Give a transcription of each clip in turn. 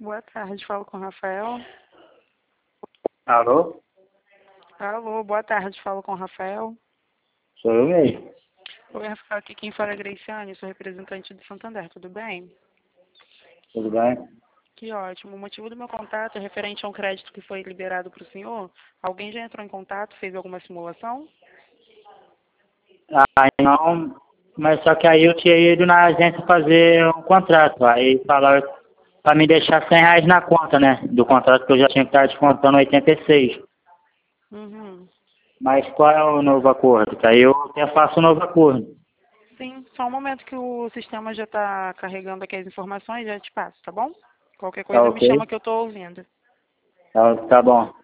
Boa tarde, falo com o Rafael. Alô? Alô, boa tarde, falo com o Rafael. Sou eu mesmo. Oi, Rafael, aqui quem fala é Graciane, sou representante do Santander, tudo bem? Tudo bem? Que ótimo. O motivo do meu contato é referente a um crédito que foi liberado para o senhor. Alguém já entrou em contato, fez alguma simulação? Aí não, mas só que aí eu tinha ido na agência fazer um contrato. Aí falaram pra me deixar R$ 100 na conta, né? Do contrato que eu já tinha que estar descontando 86. Uhum. Mas qual é o novo acordo? Que aí eu até faço o novo acordo. Sim, só um momento que o sistema já está carregando aqui as informações, já te passo, tá bom? Qualquer Tá coisa me ok? chama que eu estou ouvindo. Tá bom.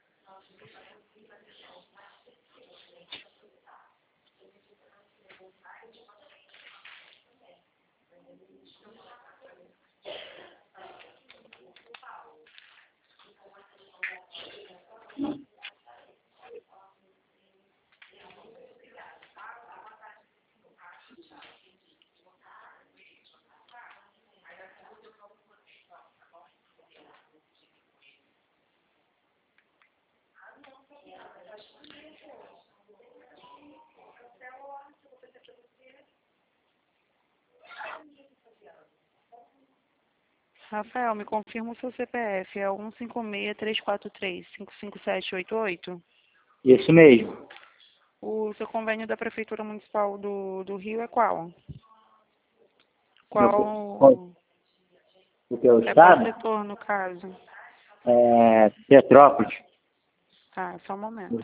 Rafael, me confirma o seu CPF, é o 156343555788. Isso mesmo. O seu convênio da Prefeitura Municipal do Rio é qual? Qual- Qual O que é o é qual estado? setor, no caso? É Petrópolis. Tá, só um momento.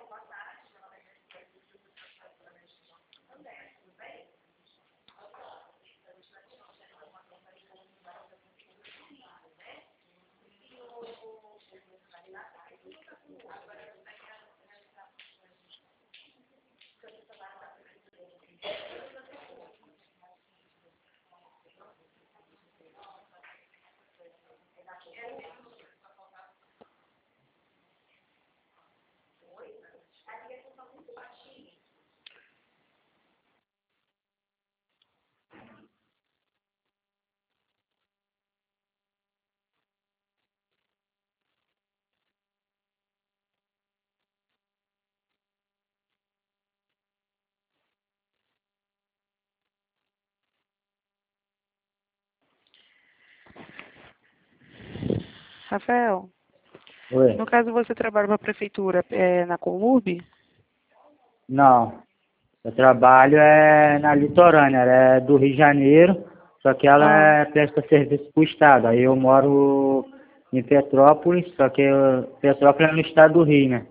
Rafael, Oi? no caso você trabalha para a Prefeitura na Colurb? Não. Eu trabalho na litorânea, ela é do Rio de Janeiro, só que ela Ah, presta serviço para o estado. Aí eu moro em Petrópolis, só que Petrópolis é no estado do Rio, né?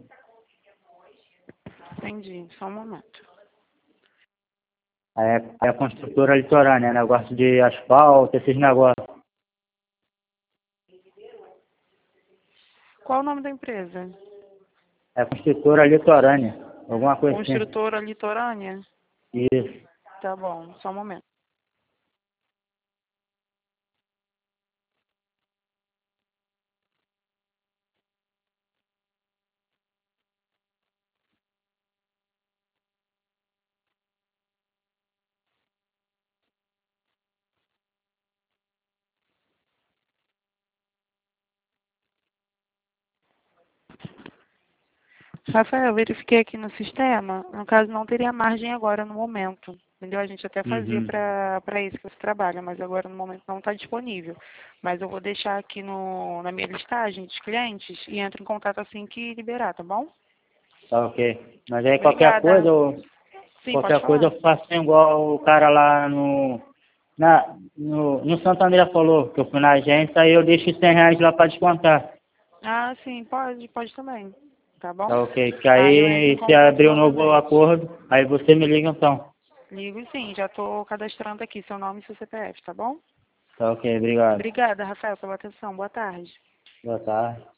entendi, só um momento. Aí é a construtora litorânea, negócio de asfalto, esses negócios. Qual o nome da empresa? É a construtora litorânea, alguma coisa assim. Construtora Litorânea? Isso. Tá bom, só um momento. Rafael, eu verifiquei aqui no sistema, no caso não teria margem agora no momento, entendeu? A gente até fazia Uhum. para isso que você trabalha, mas agora no momento não está disponível. Mas eu vou deixar aqui na minha listagem de clientes e entro em contato assim que liberar, tá bom? Tá ok. Mas aí Obrigada. Sim, pode qualquer coisa falar. eu faço igual o cara lá no Santander falou, que eu fui na agência, aí eu deixo os R$ 100 lá para descontar. Ah, sim, pode também, tá bom? Tá ok. Que Aí eu entro em aí, se contato abrir um novo novamente. acordo, aí você me liga então. Ligo sim, já estou cadastrando aqui seu nome e seu CPF, tá bom? Tá ok, obrigado. Obrigada, Rafael, pela atenção. Boa tarde. Boa tarde.